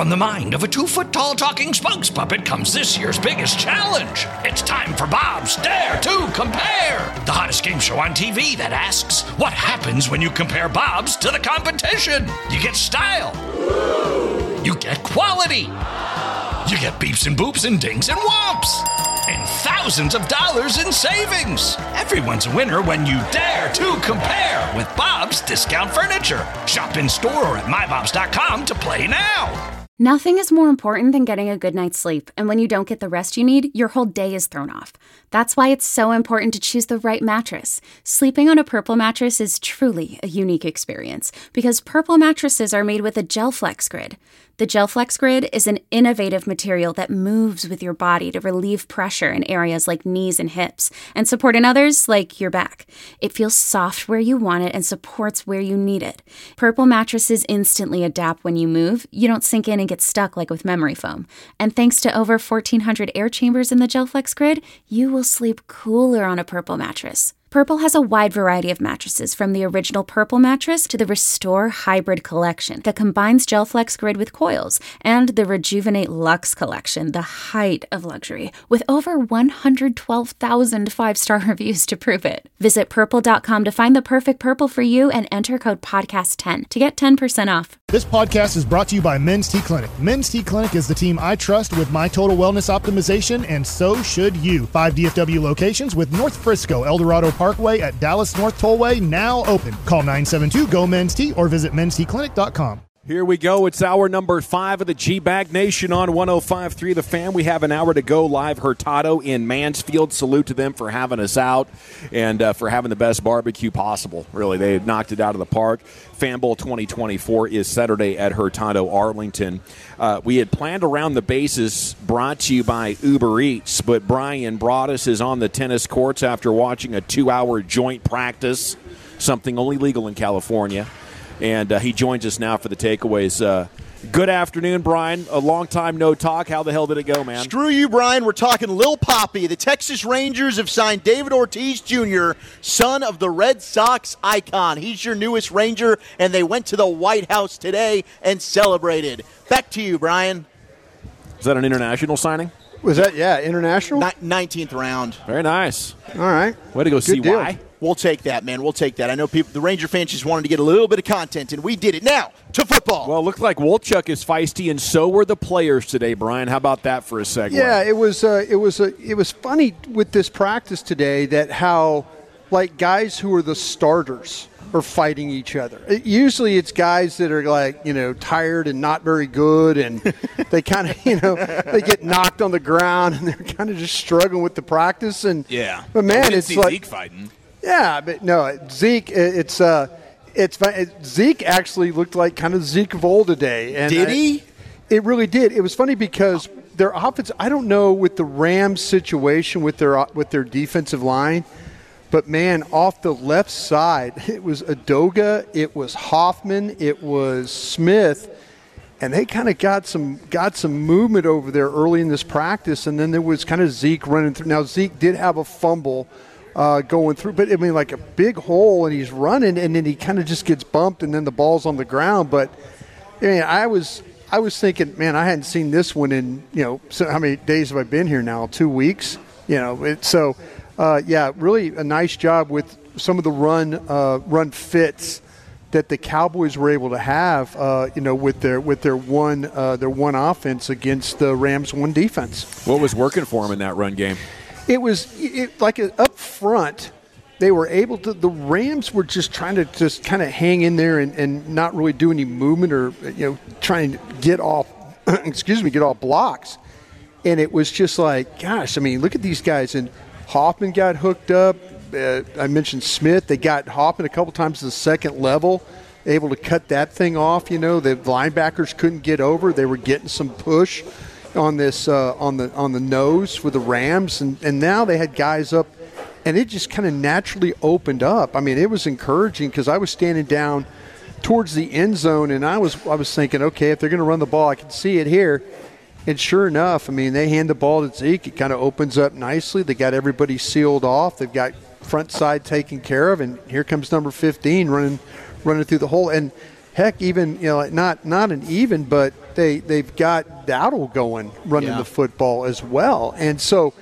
From the mind of a 2-foot-tall talking spokes puppet comes this year's biggest challenge. It's time for Bob's Dare to Compare, the hottest game show on TV that asks, what happens when you compare Bob's to the competition? You get style. You get quality. You get beeps and boops and dings and whomps. And thousands of dollars in savings. Everyone's a winner when you dare to compare with Bob's Discount Furniture. Shop in store or at mybobs.com to play now. Nothing is more important than getting a good night's sleep, and when you don't get the rest you need, your whole day is thrown off. That's why it's so important to choose the right mattress. Sleeping on a Purple mattress is truly a unique experience, because Purple mattresses are made with a GelFlex Grid. The GelFlex Grid is an innovative material that moves with your body to relieve pressure in areas like knees and hips, and support in others like your back. It feels soft where you want it and supports where you need it. Purple mattresses instantly adapt when you move. You don't sink in and get stuck like with memory foam. And thanks to over 1,400 air chambers in the GelFlex Grid, you will sleep cooler on a Purple mattress. Purple has a wide variety of mattresses, from the original Purple mattress to the Restore Hybrid collection that combines GelFlex Grid with coils, and the Rejuvenate Luxe collection, the height of luxury, with over 112,000 five-star reviews to prove it. Visit purple.com to find the perfect Purple for you and enter code podcast10 to get 10% off. This podcast is brought to you by Men's T Clinic. Men's T Clinic is the team I trust with my total wellness optimization, and so should you. 5 DFW locations with North Frisco, El Dorado Parkway at Dallas North Tollway now open. Call 972-GO-MEN'S-T or visit mensteclinic.com. Here we go. It's hour number 5 of the G-Bag Nation on 105.3 The Fan. We have an hour to go live. Hurtado in Mansfield. Salute to them for having us out and for having the best barbecue possible. Really, they knocked it out of the park. Fan Bowl 2024 is Saturday at Hurtado, Arlington. We had planned Around the Bases, brought to you by Uber Eats, but Brian Broaddus is on the tennis courts after watching a 2-hour joint practice, something only legal in California. And he joins us now for the takeaways. Good afternoon, Brian. A long time no talk. How the hell did it go, man? Screw you, Brian. We're talking Lil Papi. The Texas Rangers have signed David Ortiz Jr., son of the Red Sox icon. He's your newest Ranger, and they went to the White House today and celebrated. Back to you, Brian. Is that an international signing? Was that, international? 19th round. Very nice. All right. Way to go, Good deal. CY. We'll take that, man. We'll take that. I know the Ranger fans just wanted to get a little bit of content, and we did it. Now, to football. Well, it looked like Wolchuk is feisty, and so were the players today, Brian. How about that for a segue? Yeah, it was funny with this practice today that how, like, guys who are the starters are fighting each other. Usually it's guys that are, like, tired and not very good, and they kind of, they get knocked on the ground, and they're kind of just struggling with the practice. And yeah. But, man, it's like Zeke fighting. Yeah, but no, Zeke, it's Zeke actually looked like kind of Zeke of old today. And did he? It really did. It was funny because their offense, I don't know with the Rams situation with their defensive line, but, man, off the left side, it was Adoga, it was Hoffman, it was Smith, and they kind of got some movement over there early in this practice, and then there was kind of Zeke running through. Now, Zeke did have a fumble going through, but, I mean, like a big hole, and he's running, and then he kind of just gets bumped, and then the ball's on the ground. But, I mean, I was thinking, man, I hadn't seen this one in, so how many days have I been here now? 2 weeks? Really a nice job with some of the run fits that the Cowboys were able to have, with their one offense against the Rams' one defense. What was working for them in that run game? It was up front. They were able to. The Rams were just trying to just kind of hang in there and not really do any movement or trying to get off. Get off blocks. And it was just like, gosh, I mean, look at these guys. And Hoffman got hooked up. I mentioned Smith. They got Hoffman a couple times to the second level, able to cut that thing off. The linebackers couldn't get over. They were getting some push on this on the nose for the Rams, and now they had guys up, and it just kind of naturally opened up. I mean, it was encouraging because I was standing down towards the end zone, and I was thinking, okay, if they're going to run the ball, I can see it here. And sure enough, I mean, they hand the ball to Zeke. It kind of opens up nicely. They got everybody sealed off. They've got front side taken care of, and here comes number 15 running through the hole. And heck, even not an even, but they've got Dowdle going running the football as well. And so,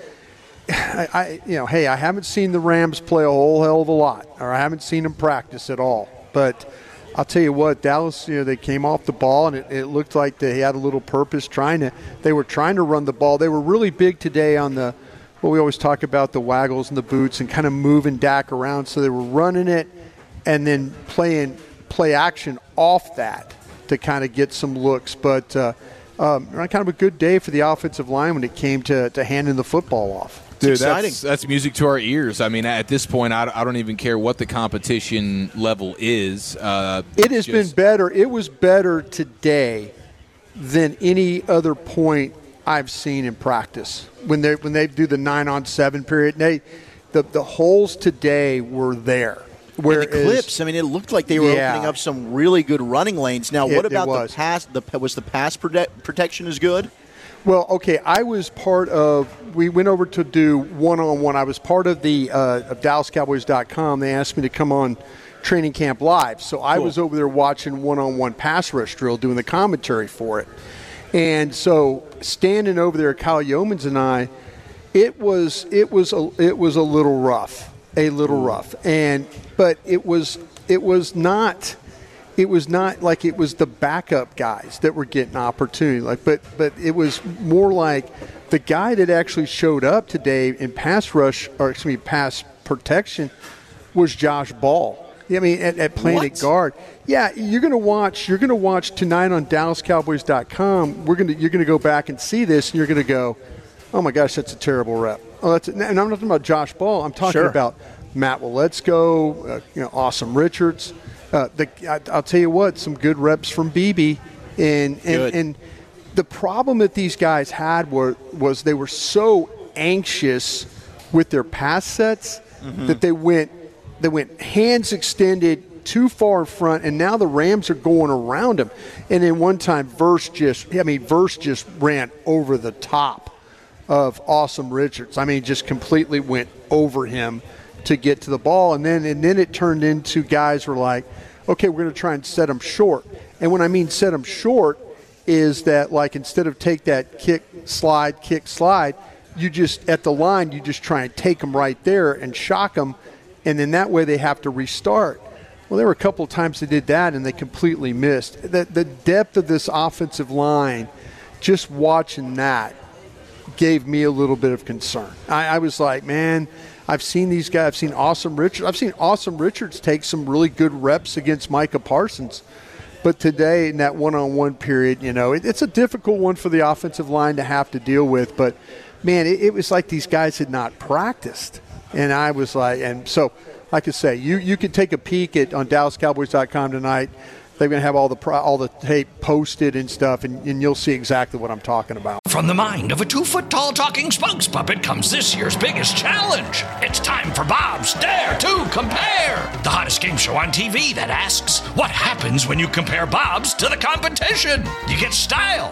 I haven't seen the Rams play a whole hell of a lot, or I haven't seen them practice at all. But I'll tell you what, Dallas, they came off the ball, and it looked like they had a little purpose they were trying to run the ball. They were really big today on what we always talk about, the waggles and the boots and kind of moving Dak around. So they were running it and then play action off that to kind of get some looks. But kind of a good day for the offensive line when it came to handing the football off. Dude, that's music to our ears. I mean, at this point, I don't even care what the competition level is. It has been better. It was better today than any other point I've seen in practice. When they do the 9-on-7 period, the holes today were there. Whereas, the clips, I mean, it looked like they were opening up some really good running lanes. Now, what about the pass? Was the pass protection as good? Well, okay, I was part of – we went over to do one-on-one. I was part of the of DallasCowboys.com. They asked me to come on Training Camp Live. So I was over there watching one-on-one pass rush drill, doing the commentary for it. And so standing over there, Kyle Yeomans and I, it was a little rough, but it was not like it was the backup guys that were getting opportunity. But it was more like the guy that actually showed up today in pass protection was Josh Ball. I mean, at playing at guard. Yeah, you're gonna watch tonight on DallasCowboys.com. You're gonna go back and see this, and you're gonna go, oh my gosh, that's a terrible rep. And I'm not talking about Josh Ball. I'm talking about Matt Waletzko, Awesome Richards. I'll tell you what, some good reps from BB, and the problem that these guys had was they were so anxious with their pass sets that they went hands extended too far in front, and now the Rams are going around them. And then one time, Verse just ran over the top of Awesome Richards. I mean, just completely went over him to get to the ball, and then it turned into guys were like, okay, we're going to try and set them short. And when I mean set them short is that, like, instead of take that kick, slide, you just, at the line, you just try and take them right there and shock them, and then that way they have to restart. Well, there were a couple of times they did that, and they completely missed. The depth of this offensive line, just watching that, gave me a little bit of concern. I was like, man, I've seen these guys. I've seen Awesome Richards take some really good reps against Micah Parsons. But today in that one-on-one period, it's a difficult one for the offensive line to have to deal with. But, man, it was like these guys had not practiced. And I was like, and so, like I say, you can take a peek on DallasCowboys.com tonight. They're going to have all the tape posted and stuff, and you'll see exactly what I'm talking about. From the mind of a 2-foot-tall talking spokes puppet comes this year's biggest challenge. It's time for Bob's Dare to Compare, the hottest game show on TV that asks, what happens when you compare Bob's to the competition? You get style.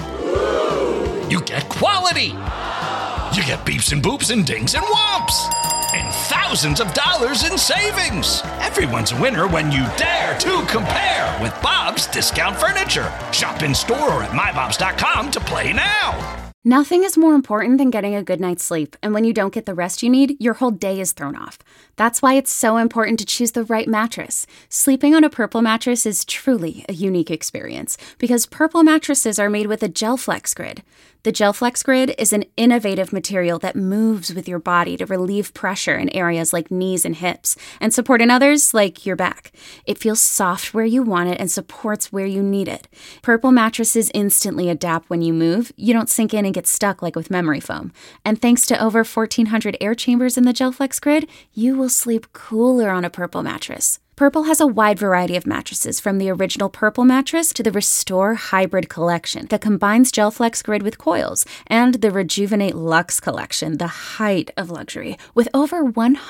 You get quality. You get beeps and boops and dings and whomps. And thousands of dollars in savings. Everyone's a winner when you dare to compare with Bob's Discount Furniture. Shop in store or at mybobs.com to play now. Nothing is more important than getting a good night's sleep, and when you don't get the rest you need, your whole day is thrown off. That's why it's so important to choose the right mattress. Sleeping on a Purple mattress is truly a unique experience, because Purple mattresses are made with a GelFlex Grid. The GelFlex Grid is an innovative material that moves with your body to relieve pressure in areas like knees and hips, and support in others like your back. It feels soft where you want it and supports where you need it. Purple mattresses instantly adapt when you move. You don't sink in and get stuck like with memory foam. And thanks to over 1,400 air chambers in the GelFlex Grid, you will sleep cooler on a Purple mattress. Purple has a wide variety of mattresses, from the original Purple mattress to the Restore Hybrid collection that combines GelFlex Grid with coils, and the Rejuvenate Luxe collection, the height of luxury, with over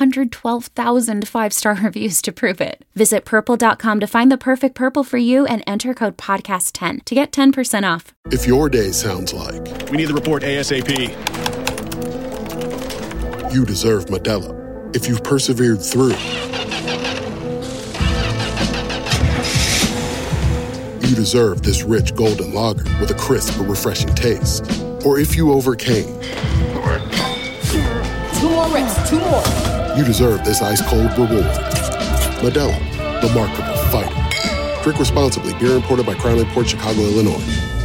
112,000 5-star reviews to prove it. Visit Purple.com to find the perfect Purple for you and enter code PODCAST10 to get 10% off. If your day sounds like, we need the report ASAP, you deserve Modelo. If you've persevered through, deserve this rich golden lager with a crisp but refreshing taste. Or if you overcame. 2 more reps, 2 more. You deserve this ice-cold reward. Modelo, the Markable Fighter. Drink responsibly. Beer imported by Crown Imports, Chicago, Illinois.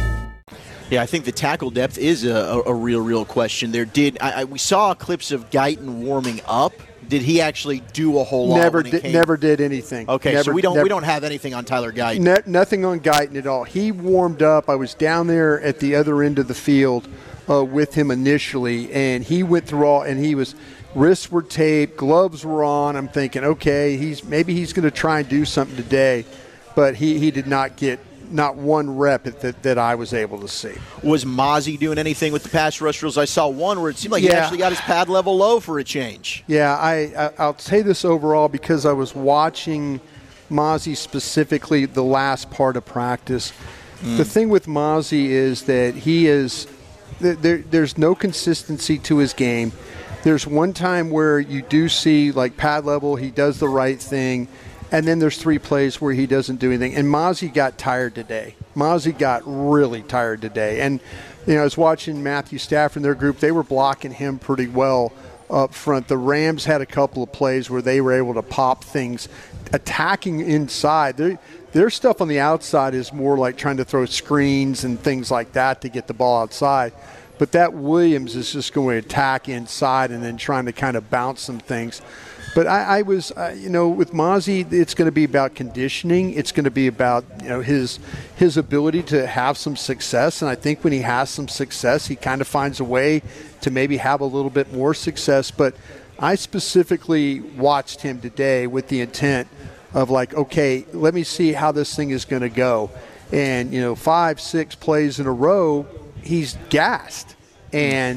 Yeah, I think the tackle depth is a real question there. We saw clips of Guyton warming up. Did he actually do a whole lot? Never did anything. Okay, so we don't have anything on Tyler Guyton. Nothing on Guyton at all. He warmed up. I was down there at the other end of the field with him initially, and he went through all, and he was wrists were taped, gloves were on. I'm thinking, okay, maybe he's going to try and do something today, but he did not get not one rep that I was able to see. Was Mazi doing anything with the pass rush drills? I saw one where it seemed like he actually got his pad level low for a change. Yeah, I'll say this overall because I was watching Mazi specifically the last part of practice. The thing with Mazi is that he is there's no consistency to his game. There's one time where you do see like pad level, he does the right thing. And then there's 3 plays where he doesn't do anything. And Mazi got tired today. Mazi got really tired today. And, I was watching Matthew Stafford and their group. They were blocking him pretty well up front. The Rams had a couple of plays where they were able to pop things, attacking inside. Their stuff on the outside is more like trying to throw screens and things like that to get the ball outside. But that Williams is just going to attack inside and then trying to kind of bounce some things. But I was, with Mazi, it's going to be about conditioning. It's going to be about, his ability to have some success. And I think when he has some success, he kind of finds a way to maybe have a little bit more success. But I specifically watched him today with the intent of like, okay, let me see how this thing is going to go. And, 5-6 plays in a row, he's gassed. And,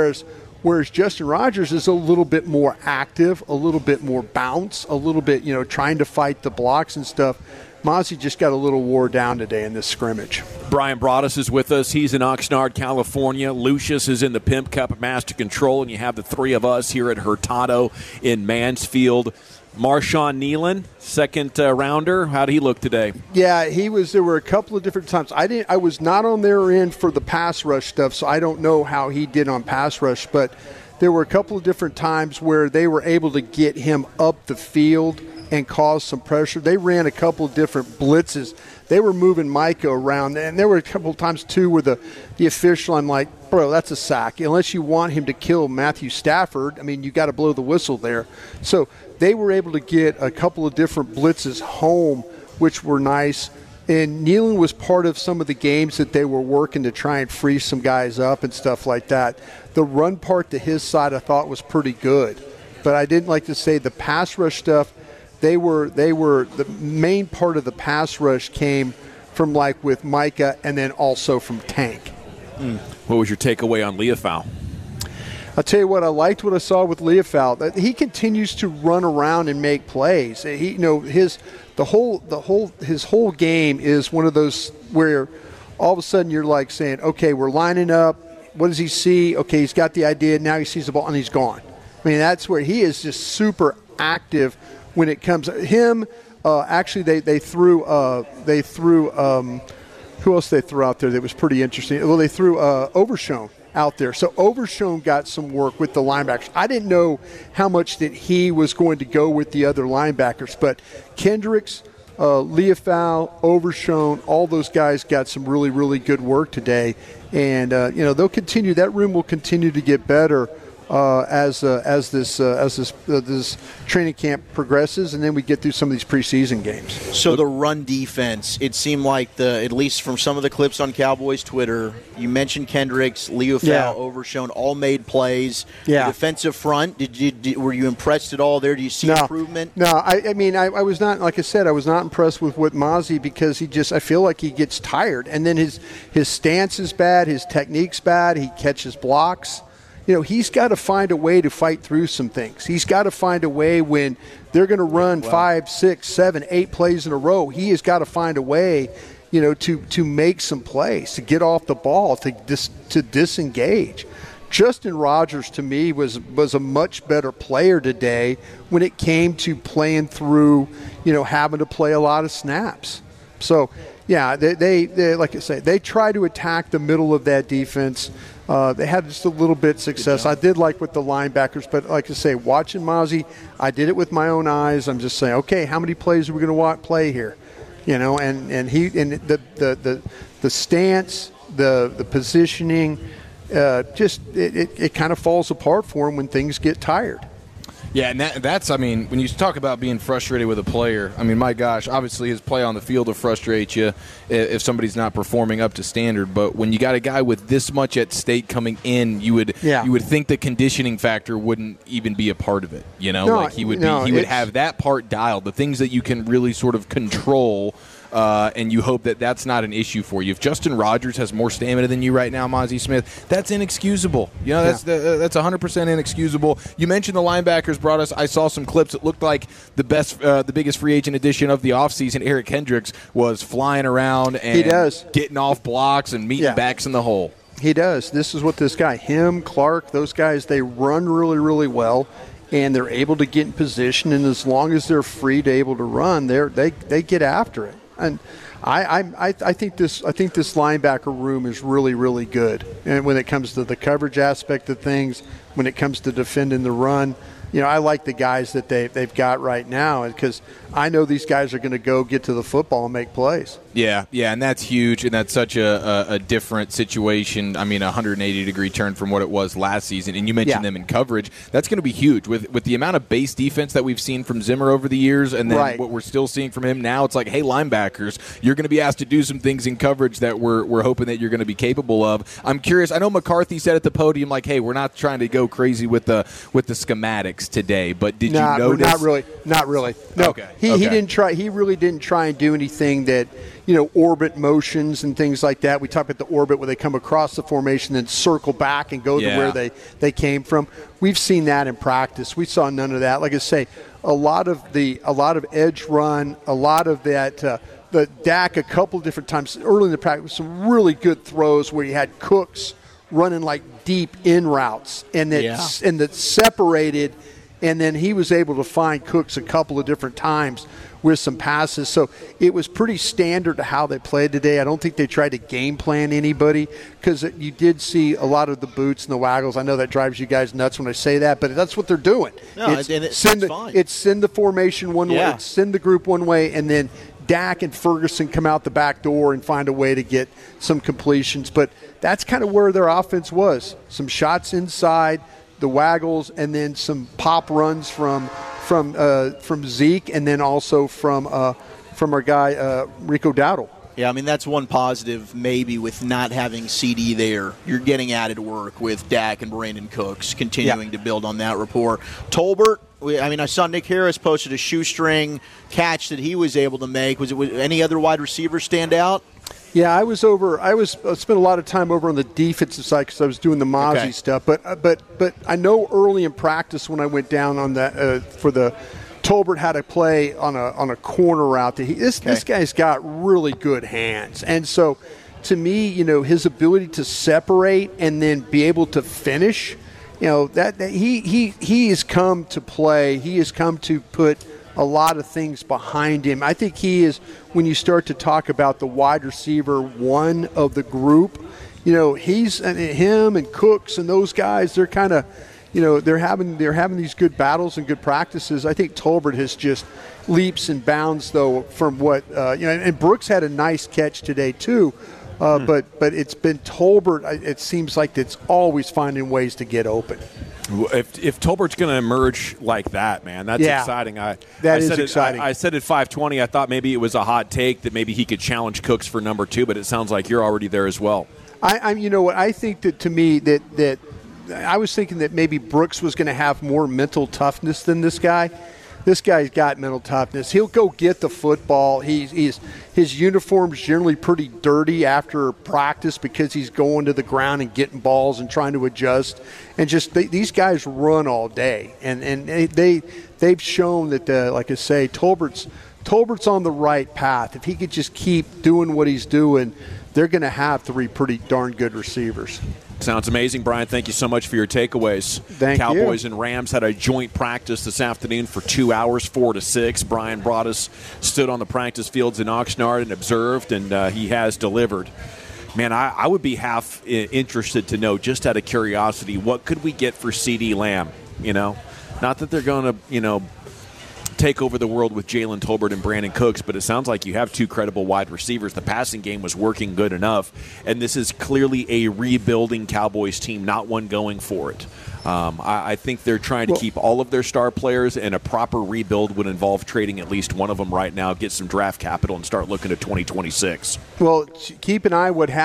whereas Justin Rogers is a little bit more active, a little bit more bounce, a little bit, trying to fight the blocks and stuff. Mazi just got a little wore down today in this scrimmage. Brian Broaddus is with us. He's in Oxnard, California. Lucius is in the Pimp Cup at Master Control, and you have the 3 of us here at Hurtado in Mansfield. Marshawn Nealon, second rounder. How did he look today? Yeah, he was. There were a couple of different times. I was not on their end for the pass rush stuff, so I don't know how he did on pass rush. But there were a couple of different times where they were able to get him up the field and cause some pressure. They ran a couple of different blitzes. They were moving Micah around, and there were a couple of times too where the official, I'm like, bro, that's a sack. Unless you want him to kill Matthew Stafford, I mean, you got to blow the whistle there. So they were able to get a couple of different blitzes home, which were nice. And Nealon was part of some of the games that they were working to try and free some guys up and stuff like that. The run part to his side I thought was pretty good. But I didn't like to say the pass rush stuff. They were the main part of the pass rush came from like with Micah and then also from Tank. What was your takeaway on Leofau? I'll tell you what, I liked what I saw with Leofau. He continues to run around and make plays. His whole game is one of those where all of a sudden you're like saying, okay, we're lining up. What does he see? Okay, he's got the idea. Now he sees the ball and he's gone. I mean, that's where he is just super active when it comes to him. Actually, they threw who else they threw out there that was pretty interesting? Well, they threw Overshown out there. So Overshown got some work with the linebackers. I didn't know how much that he was going to go with the other linebackers, but Kendricks, Leofau, Overshown, all those guys got some really, really good work today. And, they'll continue. That room will continue to get better as this training camp progresses, and then we get through some of these preseason games. So the run defense, it seemed like at least from some of the clips on Cowboys Twitter, you mentioned Kendricks, Leofau, Overshown, all made plays. Yeah. The defensive front, were you impressed at all there? Do you see improvement? No, I was not. Like I said, I was not impressed with what Mazi because I feel like he gets tired, and then his stance is bad, his technique's bad, he catches blocks. He's got to find a way to fight through some things. He's got to find a way when they're going to run 5, 6, 7, 8 plays in a row. He has got to find a way, to make some plays, to get off the ball, to disengage. Justin Rogers, to me, was a much better player today when it came to playing through, having to play a lot of snaps. So, Yeah, they like I say, they try to attack the middle of that defense. They had just a little bit of success. I did like with the linebackers, but like I say, watching Mozzie, I did it with my own eyes. I'm just saying, okay, how many plays are we going to play here? You know, and the stance, the positioning, just it kind of falls apart for him when things get tired. Yeah, and that's, I mean, when you talk about being frustrated with a player, I mean, my gosh, obviously his play on the field will frustrate you if somebody's not performing up to standard. But when you got a guy with this much at stake coming in, you would think the conditioning factor wouldn't even be a part of it. You know, like he would have that part dialed, the things that you can really sort of control. And you hope that that's not an issue for you. If Justin Rogers has more stamina than you right now, Mozzie Smith, that's inexcusable. You know, that's 100% inexcusable. You mentioned the linebackers brought us. I saw some clips. It looked like the biggest free agent addition of the offseason, Eric Hendricks, was flying around and getting off blocks and meeting backs in the hole. He does. This is what this guy, him, Clark, those guys, they run really, really well. And they're able to get in position, and as long as they're free to able to run, they get after it. And I think this linebacker room is really, really good. And when it comes to the coverage aspect of things, when it comes to defending the run, you know, I like the guys that they've got right now because I know these guys are going to go get to the football and make plays. Yeah, and that's huge, and that's such a different situation. I mean, a 180-degree turn from what it was last season. And you mentioned them in coverage. That's going to be huge. With the amount of base defense that we've seen from Zimmer over the years and then what we're still seeing from him now, it's like, hey, linebackers, you're going to be asked to do some things in coverage that we're hoping that you're going to be capable of. I'm curious. I know McCarthy said at the podium, like, hey, we're not trying to go crazy with the schematics today, but did you notice? Not really. No, okay. He didn't try. He really didn't try and do anything that, you know, orbit motions and things like that. We talk about the orbit where they come across the formation and circle back and go to where they came from. We've seen that in practice. We saw none of that. Like I say, a lot of edge run, a lot of that. The Dak a couple different times early in the practice, some really good throws where you had Cooks running like deep in routes and that separated. And then he was able to find Cooks a couple of different times with some passes. So it was pretty standard to how they played today. I don't think they tried to game plan anybody because you did see a lot of the boots and the waggles. I know that drives you guys nuts when I say that, but that's what they're doing. No, it's send the formation one way, it's send the group one way, and then Dak and Ferguson come out the back door and find a way to get some completions. But that's kind of where their offense was. Some shots inside, the waggles, and then some pop runs from Zeke, and then also from our guy Rico Dowdle. Yeah, I mean, that's one positive maybe with not having CD there. You're getting added work with Dak and Brandon Cooks, continuing to build on that rapport. Tolbert, I saw Nick Harris posted a shoestring catch that he was able to make. Was any other wide receivers stand out? Yeah, I spent a lot of time over on the defensive side because I was doing the Mozzie stuff. But I know early in practice when I went down on that for the Tolbert had to play on a corner route. This guy's got really good hands, and so to me, you know, his ability to separate and then be able to finish, you know, that he has come to play. He has come to put a lot of things behind him. I think he is, when you start to talk about the wide receiver one of the group, you know, him and Cooks and those guys, they're kind of, you know, they're having these good battles and good practices. I think Tolbert has just leaps and bounds, though, from what, and Brooks had a nice catch today, too. But it's been Tolbert, it seems like it's always finding ways to get open. If Tolbert's going to emerge like that, man, that's exciting. That is exciting. I said at 520, I thought maybe it was a hot take that maybe he could challenge Cooks for number 2, but it sounds like you're already there as well. You know what? I think that to me that I was thinking that maybe Brooks was going to have more mental toughness than this guy. This guy's got mental toughness. He'll go get the football. His uniform's generally pretty dirty after practice because he's going to the ground and getting balls and trying to adjust. And just these guys run all day, and they've shown that like I say, Tolbert's on the right path. If he could just keep doing what he's doing, they're going to have 3 pretty darn good receivers. Sounds amazing, Brian. Thank you so much for your takeaways. Thank you. Cowboys and Rams had a joint practice this afternoon for 2 hours, 4 to 6. Brian Broaddus stood on the practice fields in Oxnard and observed, and he has delivered. Man, I would be half interested to know, just out of curiosity, what could we get for CeeDee Lamb? Not that they're going to, take over the world with Jalen Tolbert and Brandon Cooks, but it sounds like you have two credible wide receivers. The passing game was working good enough, and this is clearly a rebuilding Cowboys team, not one going for it. I think they're trying to keep all of their star players, and a proper rebuild would involve trading at least one of them right now, get some draft capital, and start looking at 2026. Well, keep an eye what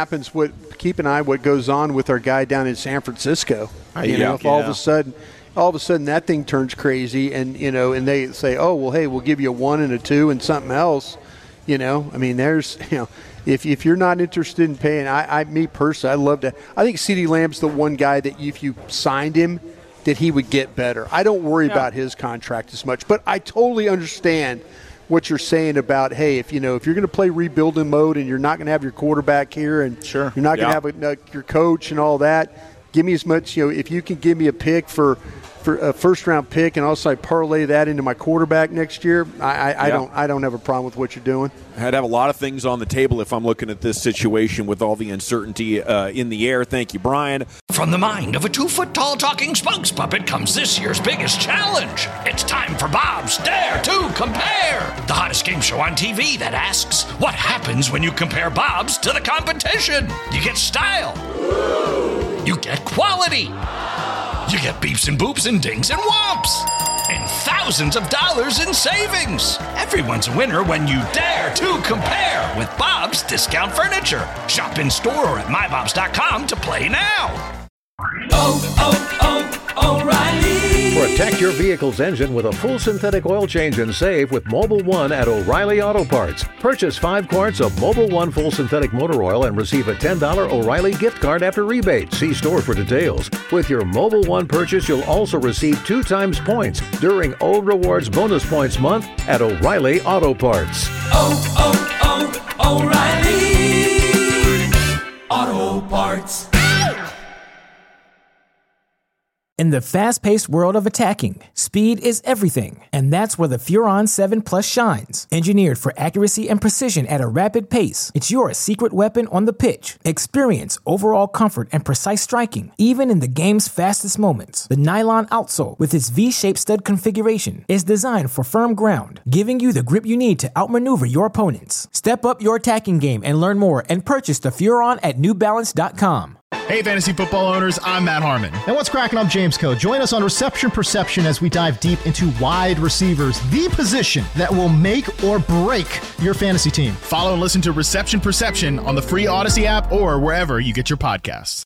goes on with our guy down in San Francisco. If all of a sudden that thing turns crazy, and and they say, oh well, hey, we'll give you a 1 and a 2 and something else. There's if you're not interested in paying, me personally, I love to. I think CeeDee Lamb's the one guy that if you signed him, that he would get better. I don't worry about his contract as much, but I totally understand what you're saying about, hey, if you're going to play rebuilding mode and you're not going to have your quarterback here, and you're not going to have your coach and all that, give me as much. If you can give me a pick for a first-round pick, and also I parlay that into my quarterback next year, I don't have a problem with what you're doing. I'd have a lot of things on the table if I'm looking at this situation with all the uncertainty in the air. Thank you, Brian. From the mind of a 2-foot-tall talking spokes puppet comes this year's biggest challenge. It's time for Bob's Dare to Compare, the hottest game show on TV that asks, what happens when you compare Bob's to the competition? You get style. You get quality. You get beeps and boops and dings and whomps. And thousands of dollars in savings. Everyone's a winner when you dare to compare with Bob's Discount Furniture. Shop in store or at mybobs.com to play now. O'Reilly. Protect your vehicle's engine with a full synthetic oil change and save with Mobil 1 at O'Reilly Auto Parts. Purchase 5 quarts of Mobil 1 full synthetic motor oil and receive a $10 O'Reilly gift card after rebate. See store for details. With your Mobil 1 purchase, you'll also receive 2 times points during O Rewards Bonus Points Month at O'Reilly Auto Parts. O'Reilly Auto Parts. In the fast-paced world of attacking, speed is everything, and that's where the Furon 7 Plus shines. Engineered for accuracy and precision at a rapid pace, it's your secret weapon on the pitch. Experience overall comfort and precise striking, even in the game's fastest moments. The nylon outsole, with its V-shaped stud configuration, is designed for firm ground, giving you the grip you need to outmaneuver your opponents. Step up your attacking game and learn more and purchase the Furon at NewBalance.com. Hey, fantasy football owners, I'm Matt Harmon. And what's cracking? I'm James Coe. Join us on Reception Perception as we dive deep into wide receivers, the position that will make or break your fantasy team. Follow and listen to Reception Perception on the free Odyssey app or wherever you get your podcasts.